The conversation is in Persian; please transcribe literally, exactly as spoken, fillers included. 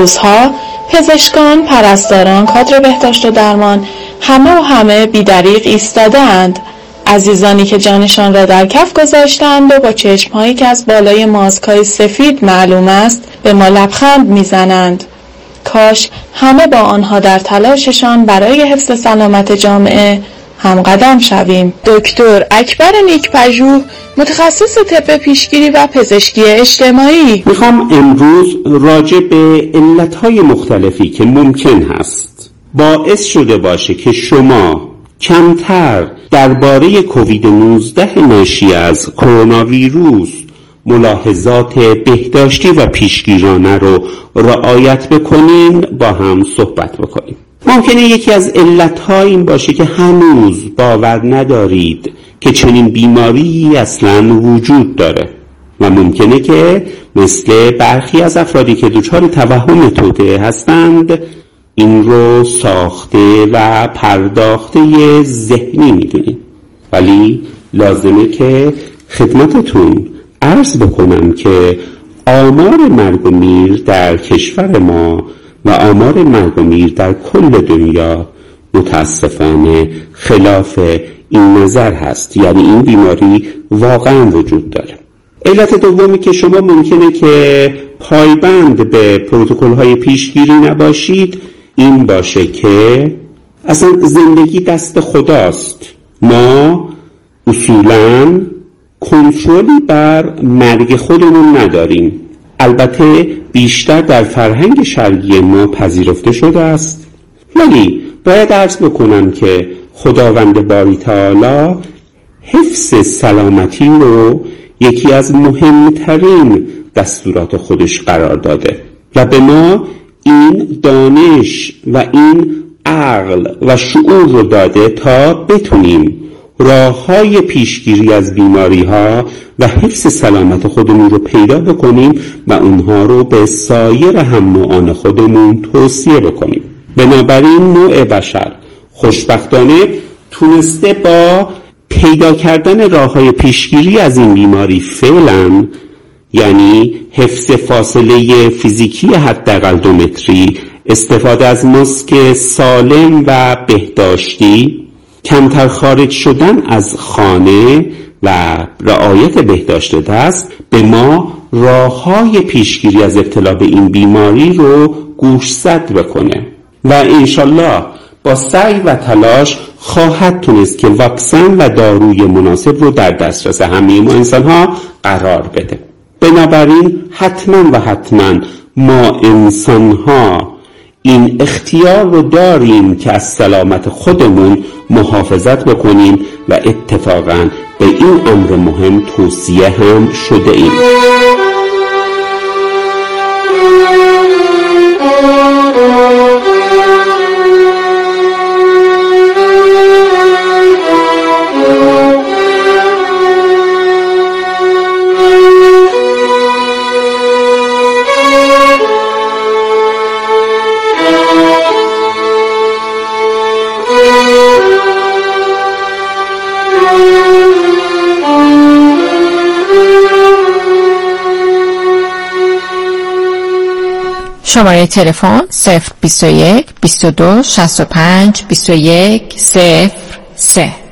روزها پزشکان، پرستاران، کادر بهداشت و درمان همه و همه بی‌دریغ ایستاده‌اند. عزیزانی که جانشان را در کف گذاشتند و با چشم‌هایی که از بالای ماسک‌های سفید معلوم است به ما لبخند می‌زنند. کاش همه با آنها در تلاششان برای حفظ سلامت جامعه همقدم شویم. دکتر اکبر نیک‌پژوه، متخصص طب پیشگیری و پزشکی اجتماعی. میخوام امروز راجع به علتهای مختلفی که ممکن هست باعث شده باشه که شما کمتر درباره کووید نوزده ناشی از کرونا ویروس ملاحظات بهداشتی و پیشگیرانه رو رعایت بکنین، با هم صحبت بکنیم. ممکنه یکی از علتها این باشه که هنوز باور ندارید که چنین بیماری اصلاً وجود داره و ممکنه که مثل برخی از افرادی که دچار توهم توطئه هستند این رو ساخته و پرداخته ذهنی میدونید. ولی لازمه که خدمتتون عرض بکنم که آمار مرگ و میر در کشور ما و آمار مرگ و میر در کل دنیا متاسفانه خلاف این نظر هست، یعنی این بیماری واقعا وجود داره. علت دومی که شما ممکنه که پایبند به پروتکل‌های پیشگیری نباشید این باشه که اصلا زندگی دست خداست. ما اصولاً کنترلی بر مرگ خودمون نداریم. البته بیشتر در فرهنگ شرقی ما پذیرفته شده است، ولی باید عرض بکنم که خداوند باری تعالی حفظ سلامتی رو یکی از مهمترین دستورات خودش قرار داده و به ما این دانش و این عقل و شعور رو داده تا بتونیم راه‌های پیشگیری از بیماری‌ها و حفظ سلامت خودمون رو پیدا بکنیم و اونها رو به سایر هم نوعان خودمون توصیه بکنیم. بنابراین نوع بشر خوشبختانه تونسته با پیدا کردن راه‌های پیشگیری از این بیماری فعلا، یعنی حفظ فاصله فیزیکی حداقل دو متری، استفاده از ماسک سالم و بهداشتی، کمتر خارج شدن از خانه و رعایت بهداشت دست، به ما راه‌های پیشگیری از ابتلا به این بیماری رو گوشزد بکنه و انشالله با سعی و تلاش خواهد تونست که واکسن و داروی مناسب رو در دسترس همه ما انسان‌ها قرار بده. بنابراین حتما و حتما ما انسان‌ها این اختیار رو داریم که از سلامت خودمون محافظت بکنیم و اتفاقاً به این امر مهم توصیه هم شده ایم. شماره تلفن صفر بیست و یک بیست و دو شصت و پنج بیست و یک صفر سه.